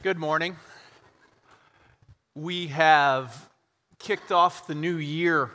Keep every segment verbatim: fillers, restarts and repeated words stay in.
Good morning. We have kicked off the new year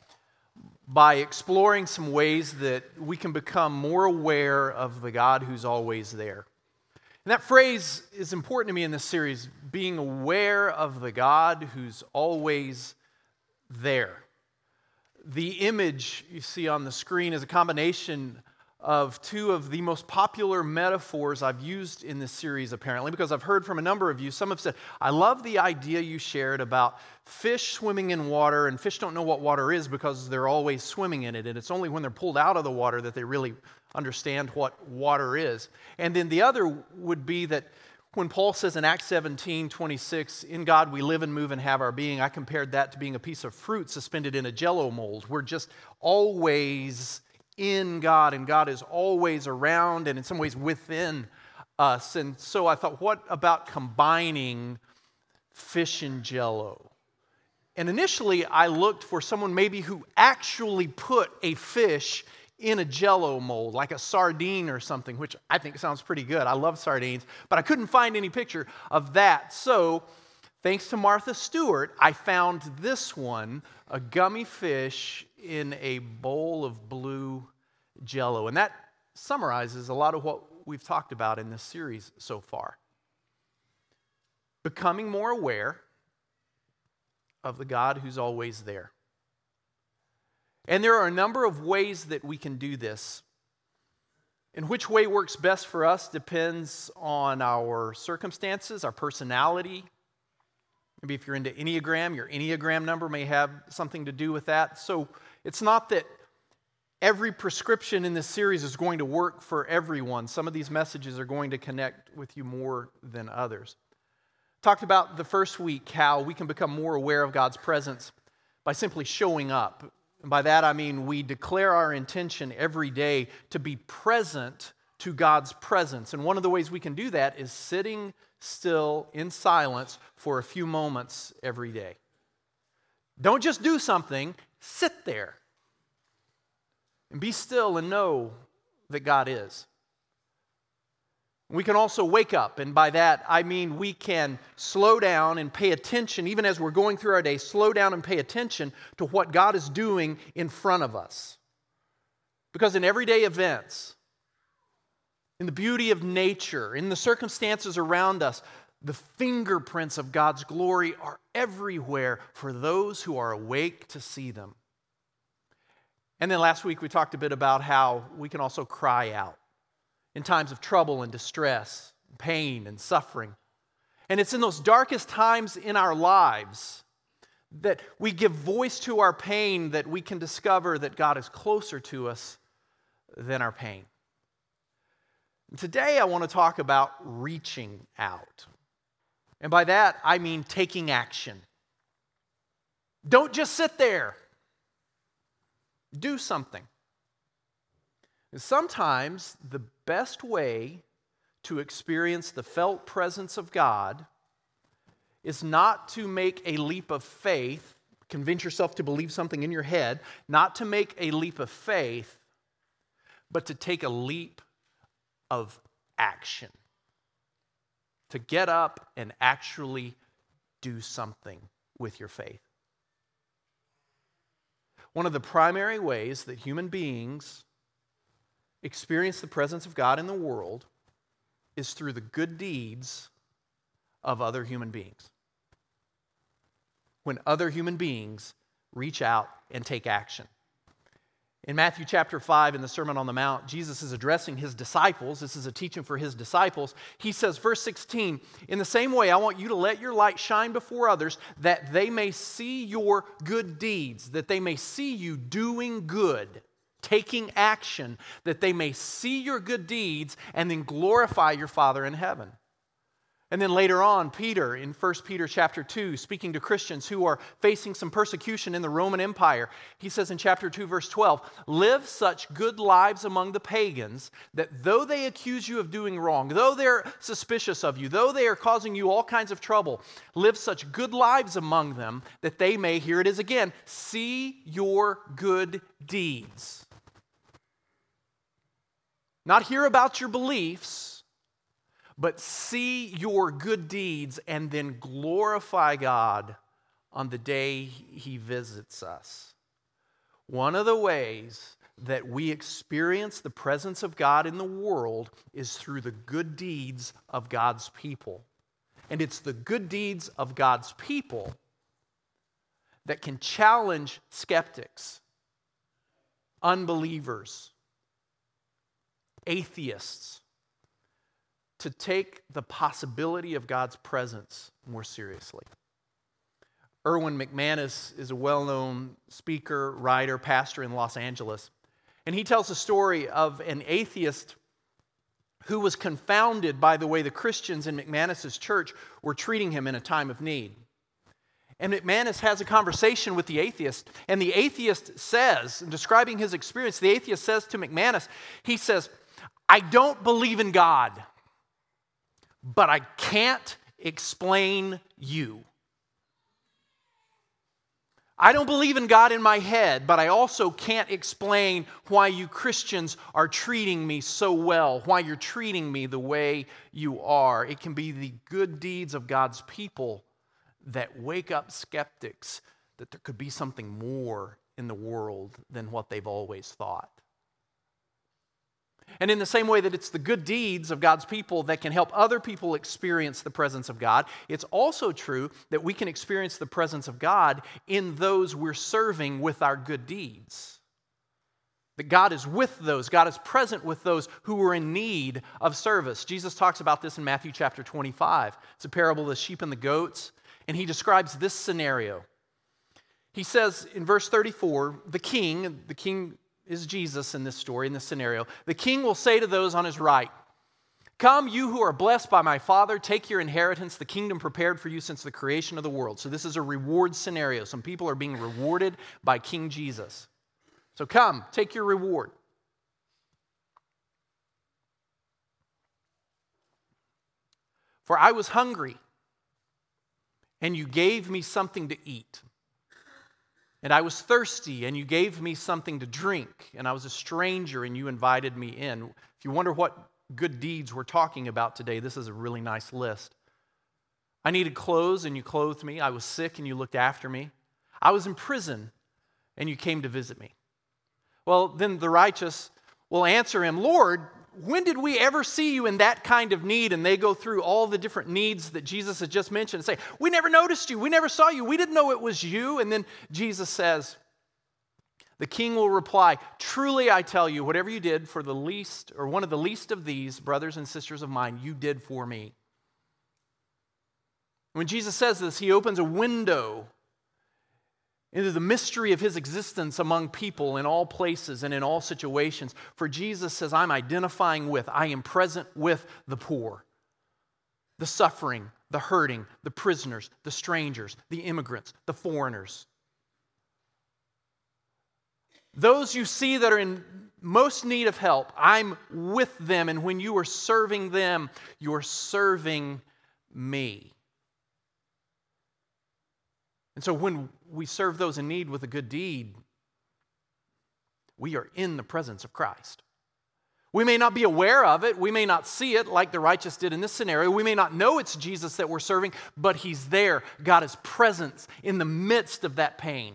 by exploring some ways that we can become more aware of the God who's always there. And that phrase is important to me in this series, being aware of the God who's always there. The image you see on the screen is a combination of two of the most popular metaphors I've used in this series, apparently, because I've heard from a number of you. Some have said, I love the idea you shared about fish swimming in water, and fish don't know what water is because they're always swimming in it, and it's only when they're pulled out of the water that they really understand what water is. And then the other would be that when Paul says in Acts seventeen twenty-six, in God we live and move and have our being, I compared that to being a piece of fruit suspended in a Jell-O mold. We're just always in God, and God is always around and in some ways within us. And so I thought, what about combining fish and Jell-O? And initially I looked for someone maybe who actually put a fish in a Jell-O mold, like a sardine or something, which I think sounds pretty good. I love sardines, but I couldn't find any picture of that. So thanks to Martha Stewart, I found this one, a gummy fish in a bowl of blue Jell-O. And that summarizes a lot of what we've talked about in this series so far. Becoming more aware of the God who's always there. And there are a number of ways that we can do this. And which way works best for us depends on our circumstances, our personality. Maybe if you're into Enneagram, your Enneagram number may have something to do with that. So it's not that every prescription in this series is going to work for everyone. Some of these messages are going to connect with you more than others. Talked about the first week how we can become more aware of God's presence by simply showing up. And by that I mean we declare our intention every day to be present to God's presence. And one of the ways we can do that is sitting still in silence for a few moments every day. Don't just do something, sit there. And be still and know that God is. We can also wake up, and by that I mean we can slow down and pay attention, even as we're going through our day, slow down and pay attention to what God is doing in front of us. Because in everyday events, in the beauty of nature, in the circumstances around us, the fingerprints of God's glory are everywhere for those who are awake to see them. And then last week we talked a bit about how we can also cry out in times of trouble and distress, pain and suffering. And it's in those darkest times in our lives that we give voice to our pain, that we can discover that God is closer to us than our pain. And today I want to talk about reaching out. And by that I mean taking action. Don't just sit there. Do something. Sometimes the best way to experience the felt presence of God is not to make a leap of faith, convince yourself to believe something in your head, not to make a leap of faith, but to take a leap of action. To get up and actually do something with your faith. One of the primary ways that human beings experience the presence of God in the world is through the good deeds of other human beings. When other human beings reach out and take action. In Matthew chapter five, in the Sermon on the Mount, Jesus is addressing his disciples. This is a teaching for his disciples. He says, verse sixteen, in the same way, I want you to let your light shine before others, that they may see your good deeds, that they may see you doing good, taking action, that they may see your good deeds and then glorify your Father in heaven. And then later on, Peter, in First Peter chapter two, speaking to Christians who are facing some persecution in the Roman Empire, he says in chapter two, verse twelve, live such good lives among the pagans that though they accuse you of doing wrong, though they're suspicious of you, though they are causing you all kinds of trouble, live such good lives among them that they may, here it is again, see your good deeds. Not hear about your beliefs, but see your good deeds and then glorify God on the day He visits us. One of the ways that we experience the presence of God in the world is through the good deeds of God's people. And it's the good deeds of God's people that can challenge skeptics, unbelievers, atheists, to take the possibility of God's presence more seriously. Erwin McManus is a well-known speaker, writer, pastor in Los Angeles. And he tells a story of an atheist who was confounded by the way the Christians in McManus's church were treating him in a time of need. And McManus has a conversation with the atheist, and the atheist says, in describing his experience, the atheist says to McManus, he says, I don't believe in God, but I can't explain you. I don't believe in God in my head, but I also can't explain why you Christians are treating me so well, why you're treating me the way you are. It can be the good deeds of God's people that wake up skeptics that there could be something more in the world than what they've always thought. And in the same way that it's the good deeds of God's people that can help other people experience the presence of God, it's also true that we can experience the presence of God in those we're serving with our good deeds. That God is with those, God is present with those who are in need of service. Jesus talks about this in Matthew chapter twenty-five. It's a parable of the sheep and the goats, and he describes this scenario. He says in verse thirty-four, the king, the king is Jesus in this story, in this scenario. The king will say to those on his right, come, you who are blessed by my Father, take your inheritance, the kingdom prepared for you since the creation of the world. So this is a reward scenario. Some people are being rewarded by King Jesus. So come, take your reward. For I was hungry, and you gave me something to eat. And I was thirsty, and you gave me something to drink. And I was a stranger, and you invited me in. If you wonder what good deeds we're talking about today, this is a really nice list. I needed clothes, and you clothed me. I was sick, and you looked after me. I was in prison, and you came to visit me. Well, then the righteous will answer him, Lord, when did we ever see you in that kind of need? And they go through all the different needs that Jesus has just mentioned and say, we never noticed you. We never saw you. We didn't know it was you. And then Jesus says, the king will reply, truly I tell you, whatever you did for the least or one of the least of these brothers and sisters of mine, you did for me. When Jesus says this, he opens a window into the mystery of his existence among people in all places and in all situations. For Jesus says, I'm identifying with, I am present with the poor, the suffering, the hurting, the prisoners, the strangers, the immigrants, the foreigners. Those you see that are in most need of help, I'm with them. And when you are serving them, you're serving me. And so when we serve those in need with a good deed, we are in the presence of Christ. We may not be aware of it. We may not see it like the righteous did in this scenario. We may not know it's Jesus that we're serving, but he's there. God is present in the midst of that pain.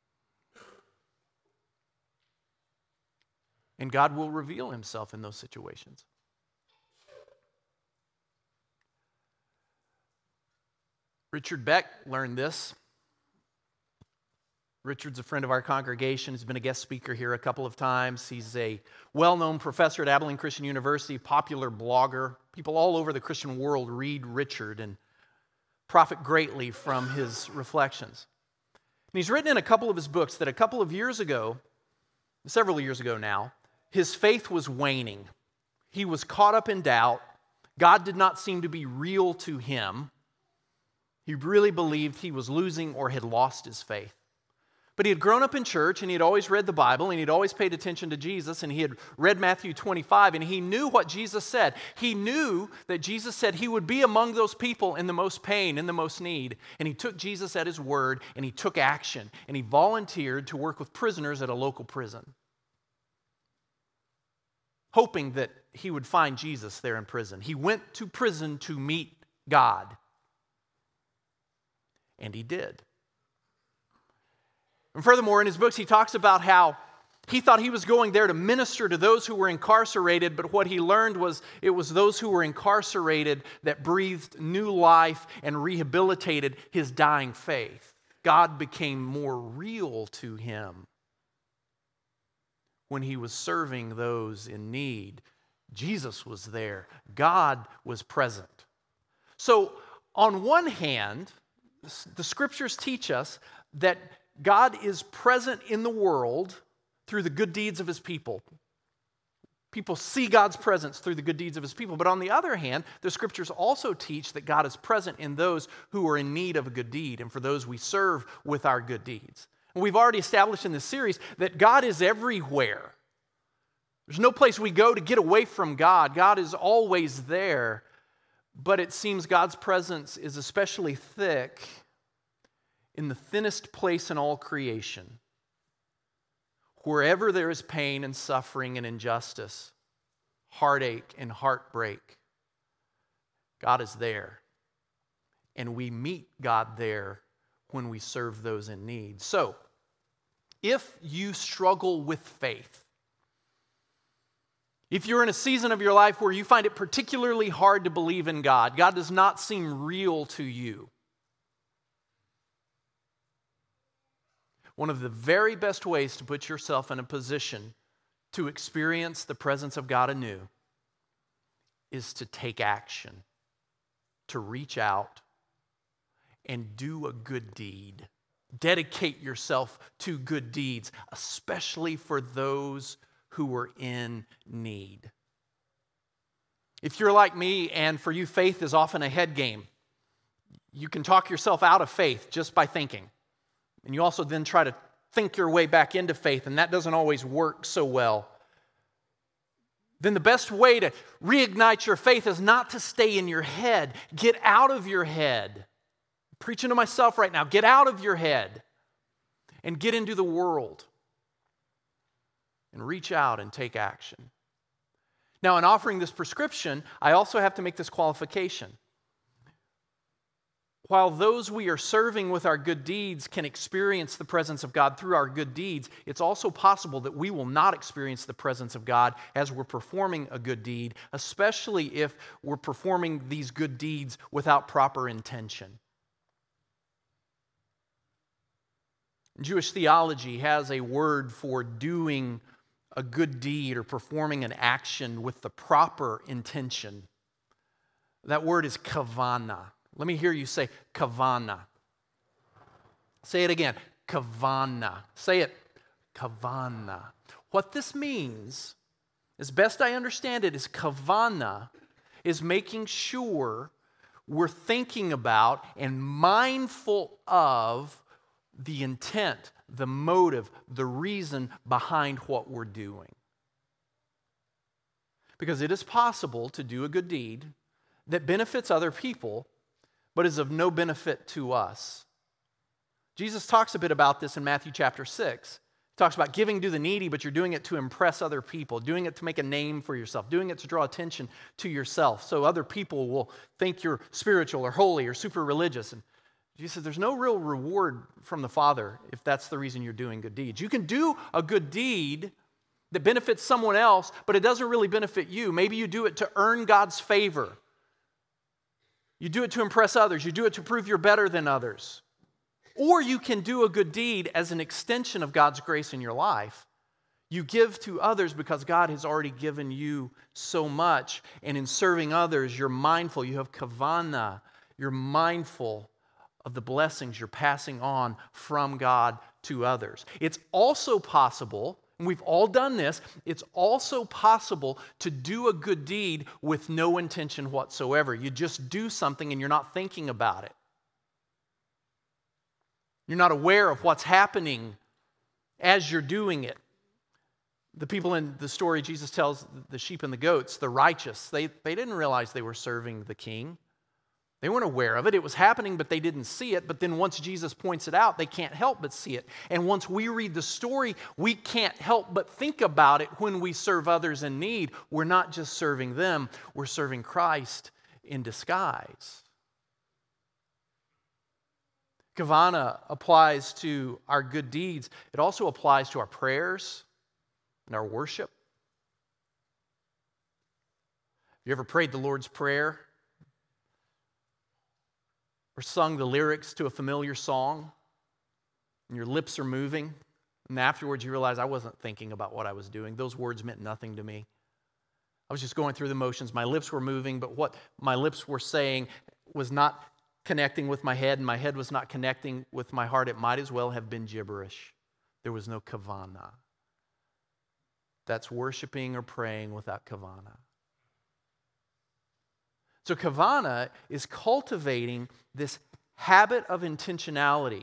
And God will reveal himself in those situations. Richard Beck learned this. Richard's a friend of our congregation. He's been a guest speaker here a couple of times. He's a well-known professor at Abilene Christian University, popular blogger. People all over the Christian world read Richard and profit greatly from his reflections. And he's written in a couple of his books that a couple of years ago, several years ago now, his faith was waning. He was caught up in doubt. God did not seem to be real to him. He really believed he was losing or had lost his faith. But he had grown up in church, and he had always read the Bible, and he'd always paid attention to Jesus, and he had read Matthew twenty-five, and he knew what Jesus said. He knew that Jesus said he would be among those people in the most pain, in the most need. And he took Jesus at his word, and he took action, and he volunteered to work with prisoners at a local prison, hoping that he would find Jesus there in prison. He went to prison to meet God. And he did. And furthermore, in his books, he talks about how he thought he was going there to minister to those who were incarcerated, but what he learned was it was those who were incarcerated that breathed new life and rehabilitated his dying faith. God became more real to him when he was serving those in need. Jesus was there. God was present. So, on one hand, the scriptures teach us that God is present in the world through the good deeds of his people. People see God's presence through the good deeds of his people. But on the other hand, the scriptures also teach that God is present in those who are in need of a good deed and for those we serve with our good deeds. And we've already established in this series that God is everywhere. There's no place we go to get away from God. God is always there. But it seems God's presence is especially thick in the thinnest place in all creation. Wherever there is pain and suffering and injustice, heartache and heartbreak, God is there. And we meet God there when we serve those in need. So, if you struggle with faith, if you're in a season of your life where you find it particularly hard to believe in God, God does not seem real to you, one of the very best ways to put yourself in a position to experience the presence of God anew is to take action, to reach out and do a good deed. Dedicate yourself to good deeds, especially for those who are in need. If you're like me, and for you faith is often a head game, you can talk yourself out of faith just by thinking. And you also then try to think your way back into faith, and that doesn't always work so well. Then the best way to reignite your faith is not to stay in your head. Get out of your head. I'm preaching to myself right now. Get out of your head and get into the world and reach out and take action. Now, in offering this prescription, I also have to make this qualification. While those we are serving with our good deeds can experience the presence of God through our good deeds, it's also possible that we will not experience the presence of God as we're performing a good deed, especially if we're performing these good deeds without proper intention. Jewish theology has a word for doing a good deed or performing an action with the proper intention. That word is kavana. Let me hear you say kavana. Say it again, kavana. Say it, kavana. What this means, as best I understand it, is kavana is making sure we're thinking about and mindful of the intent, the motive, the reason behind what we're doing. Because it is possible to do a good deed that benefits other people, but is of no benefit to us. Jesus talks a bit about this in Matthew chapter six. He talks about giving to the needy, but you're doing it to impress other people, doing it to make a name for yourself, doing it to draw attention to yourself, so other people will think you're spiritual or holy or super religious. And Jesus says there's no real reward from the Father if that's the reason you're doing good deeds. You can do a good deed that benefits someone else, but it doesn't really benefit you. Maybe you do it to earn God's favor. You do it to impress others. You do it to prove you're better than others. Or you can do a good deed as an extension of God's grace in your life. You give to others because God has already given you so much. And in serving others, you're mindful. You have kavana. You're mindful of the blessings you're passing on from God to others. It's also possible, and we've all done this, it's also possible to do a good deed with no intention whatsoever. You just do something and you're not thinking about it. You're not aware of what's happening as you're doing it. The people in the story Jesus tells, the sheep and the goats, the righteous, they, they didn't realize they were serving the king. They weren't aware of it. It was happening, but they didn't see it. But then once Jesus points it out, they can't help but see it. And once we read the story, we can't help but think about it when we serve others in need. We're not just serving them, we're serving Christ in disguise. Kavana applies to our good deeds. It also applies to our prayers and our worship. Have you ever prayed the Lord's Prayer? Or sung the lyrics to a familiar song, and your lips are moving, and afterwards you realize I wasn't thinking about what I was doing. Those words meant nothing to me. I was just going through the motions. My lips were moving, but what my lips were saying was not connecting with my head, and my head was not connecting with my heart. It might as well have been gibberish. There was no kavana. That's worshiping or praying without kavana. So kavana is cultivating this habit of intentionality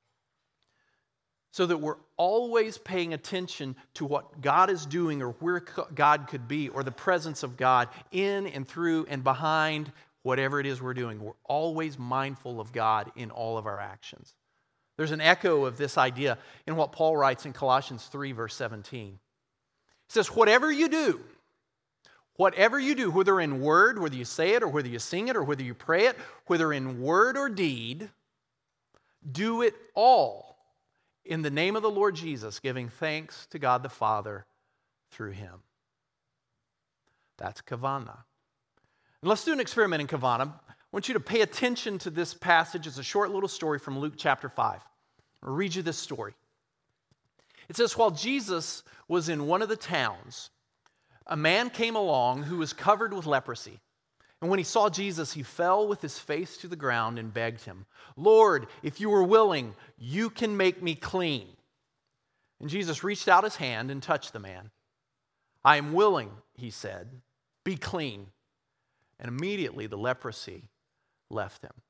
so that we're always paying attention to what God is doing or where God could be or the presence of God in and through and behind whatever it is we're doing. We're always mindful of God in all of our actions. There's an echo of this idea in what Paul writes in Colossians three, verse seventeen. He says, whatever you do, Whatever you do, whether in word, whether you say it, or whether you sing it, or whether you pray it, whether in word or deed, do it all in the name of the Lord Jesus, giving thanks to God the Father through Him. That's kavana. And let's do an experiment in kavana. I want you to pay attention to this passage. It's a short little story from Luke chapter five. I'll read you this story. It says, while Jesus was in one of the towns, a man came along who was covered with leprosy. And when he saw Jesus, he fell with his face to the ground and begged him, Lord, if you are willing, you can make me clean. And Jesus reached out his hand and touched the man. I am willing, he said, be clean. And immediately the leprosy left him.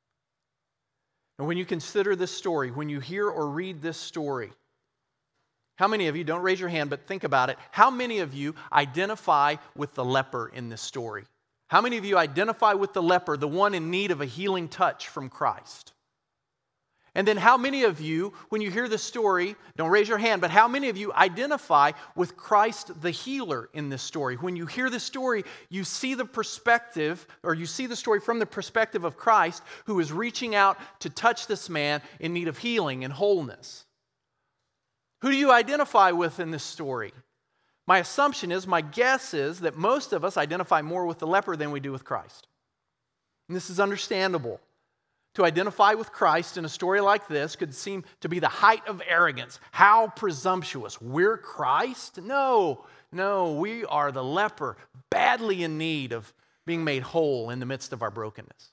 And when you consider this story, when you hear or read this story, how many of you, don't raise your hand, but think about it, how many of you identify with the leper in this story? How many of you identify with the leper, the one in need of a healing touch from Christ? And then how many of you, when you hear this story, don't raise your hand, but how many of you identify with Christ the healer in this story? When you hear this story, you see the perspective, or you see the story from the perspective of Christ, who is reaching out to touch this man in need of healing and wholeness. Who do you identify with in this story? My assumption is, my guess is that most of us identify more with the leper than we do with Christ. And this is understandable. To identify with Christ in a story like this could seem to be the height of arrogance. How presumptuous. We're Christ? No, no, we are the leper, badly in need of being made whole in the midst of our brokenness.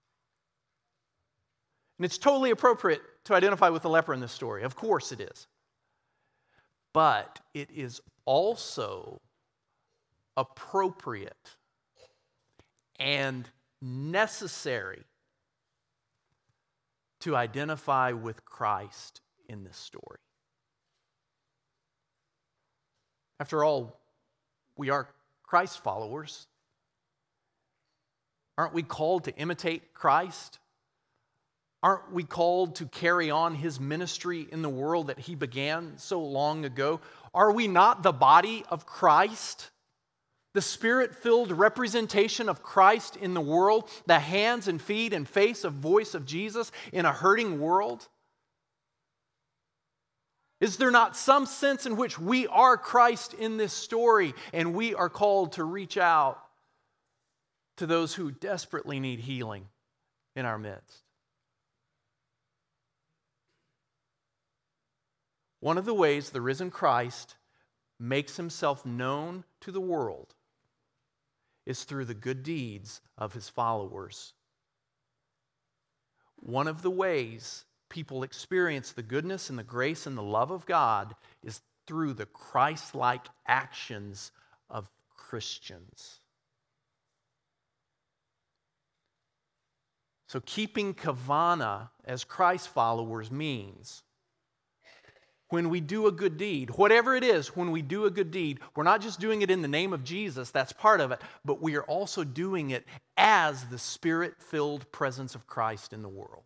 And it's totally appropriate to identify with the leper in this story. Of course it is. But it is also appropriate and necessary to identify with Christ in this story. After all, we are Christ followers. Aren't we called to imitate Christ? Aren't we called to carry on His ministry in the world that He began so long ago? Are we not the body of Christ? The Spirit-filled representation of Christ in the world, the hands and feet and face and voice of Jesus in a hurting world? Is there not some sense in which we are Christ in this story and we are called to reach out to those who desperately need healing in our midst? One of the ways the risen Christ makes Himself known to the world is through the good deeds of His followers. One of the ways people experience the goodness and the grace and the love of God is through the Christ-like actions of Christians. So keeping kavana as Christ followers means when we do a good deed, whatever it is, when we do a good deed, we're not just doing it in the name of Jesus, that's part of it, but we are also doing it as the Spirit-filled presence of Christ in the world.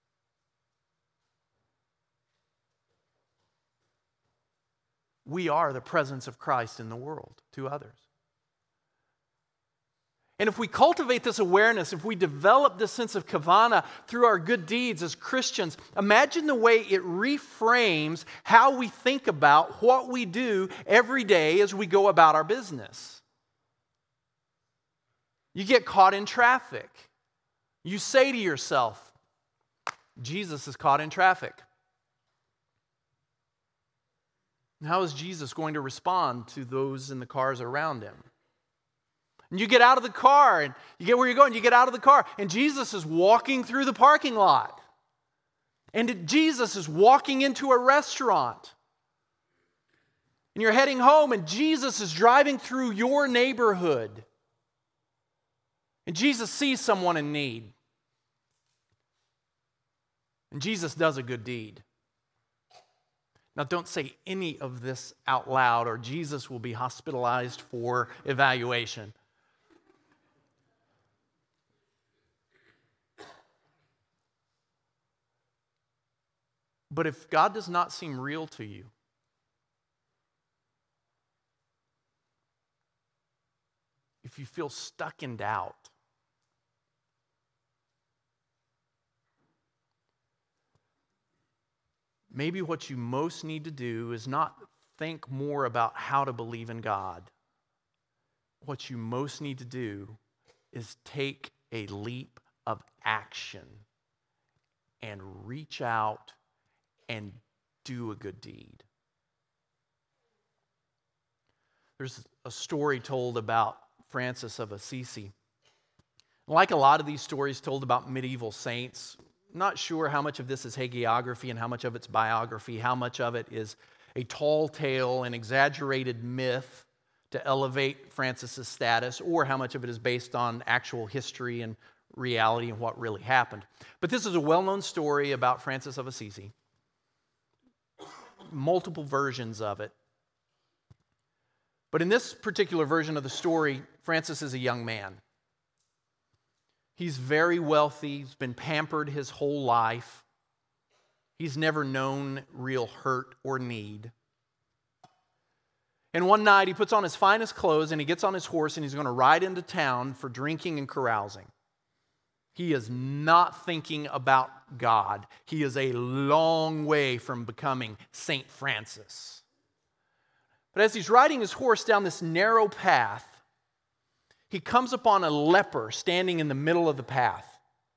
We are the presence of Christ in the world to others. And if we cultivate this awareness, if we develop this sense of kavana through our good deeds as Christians, imagine the way it reframes how we think about what we do every day as we go about our business. You get caught in traffic. You say to yourself, Jesus is caught in traffic. How is Jesus going to respond to those in the cars around him? And you get out of the car, and you get where you're going, you get out of the car, and Jesus is walking through the parking lot. And Jesus is walking into a restaurant. And you're heading home, and Jesus is driving through your neighborhood. And Jesus sees someone in need. And Jesus does a good deed. Now, don't say any of this out loud, or Jesus will be hospitalized for evaluation. But if God does not seem real to you, if you feel stuck in doubt, maybe what you most need to do is not think more about how to believe in God. What you most need to do is take a leap of action and reach out and do a good deed. There's a story told about Francis of Assisi. Like a lot of these stories told about medieval saints, not sure how much of this is hagiography and how much of it's biography, how much of it is a tall tale, an exaggerated myth to elevate Francis's status, or how much of it is based on actual history and reality and what really happened. But this is a well-known story about Francis of Assisi. Multiple versions of it. But in this particular version of the story, Francis is a young man. He's very wealthy. He's been pampered his whole life. He's never known real hurt or need. And one night he puts on his finest clothes and he gets on his horse and he's going to ride into town for drinking and carousing. He is not thinking about God. He is a long way from becoming Saint Francis. But as he's riding his horse down this narrow path, he comes upon a leper standing in the middle of the path.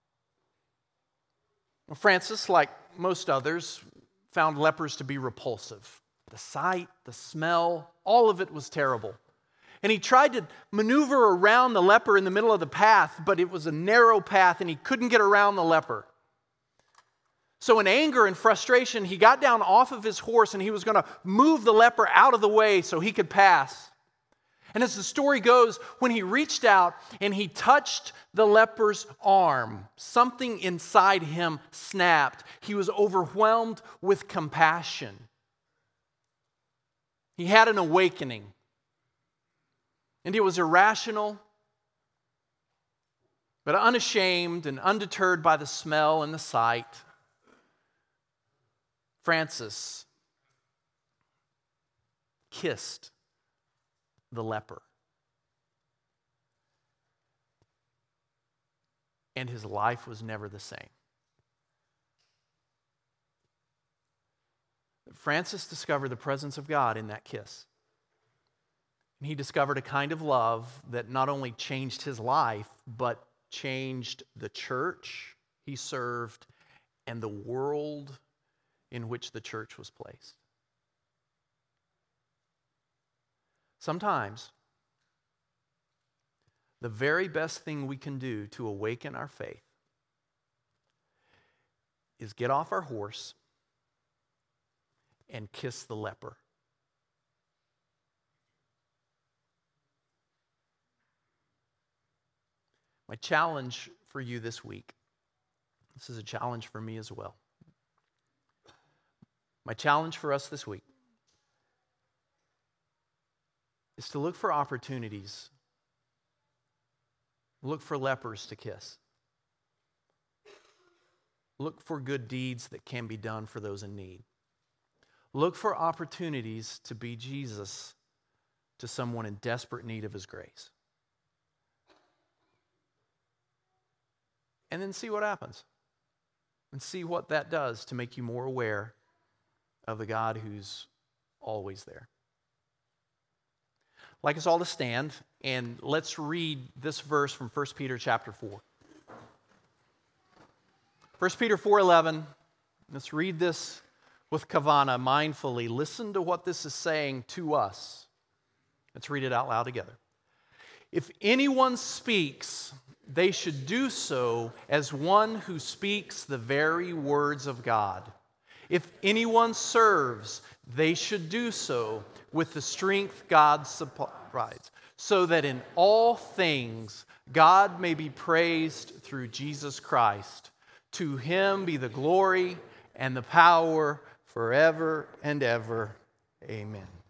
Well, Francis, like most others, found lepers to be repulsive. The sight, the smell, all of it was terrible. And he tried to maneuver around the leper in the middle of the path, but it was a narrow path and he couldn't get around the leper. So in anger and frustration, he got down off of his horse and he was going to move the leper out of the way so he could pass. And as the story goes, when he reached out and he touched the leper's arm, something inside him snapped. He was overwhelmed with compassion. He had an awakening. And it was irrational, but unashamed and undeterred by the smell and the sight. Francis kissed the leper. And his life was never the same. Francis discovered the presence of God in that kiss. And he discovered a kind of love that not only changed his life, but changed the church he served and the world in which the church was placed. Sometimes, the very best thing we can do to awaken our faith is get off our horse and kiss the leper. My challenge for you this week, this is a challenge for me as well. My challenge for us this week is to look for opportunities. Look for lepers to kiss. Look for good deeds that can be done for those in need. Look for opportunities to be Jesus to someone in desperate need of His grace. And then see what happens. And see what that does to make you more aware of the God who's always there. I'd like us all to stand, and let's read this verse from First Peter chapter four. First Peter four eleven, let's read this with kavana, mindfully. Listen to what this is saying to us. Let's read it out loud together. If anyone speaks, they should do so as one who speaks the very words of God. If anyone serves, they should do so with the strength God supplies, so that in all things God may be praised through Jesus Christ. To Him be the glory and the power forever and ever. Amen.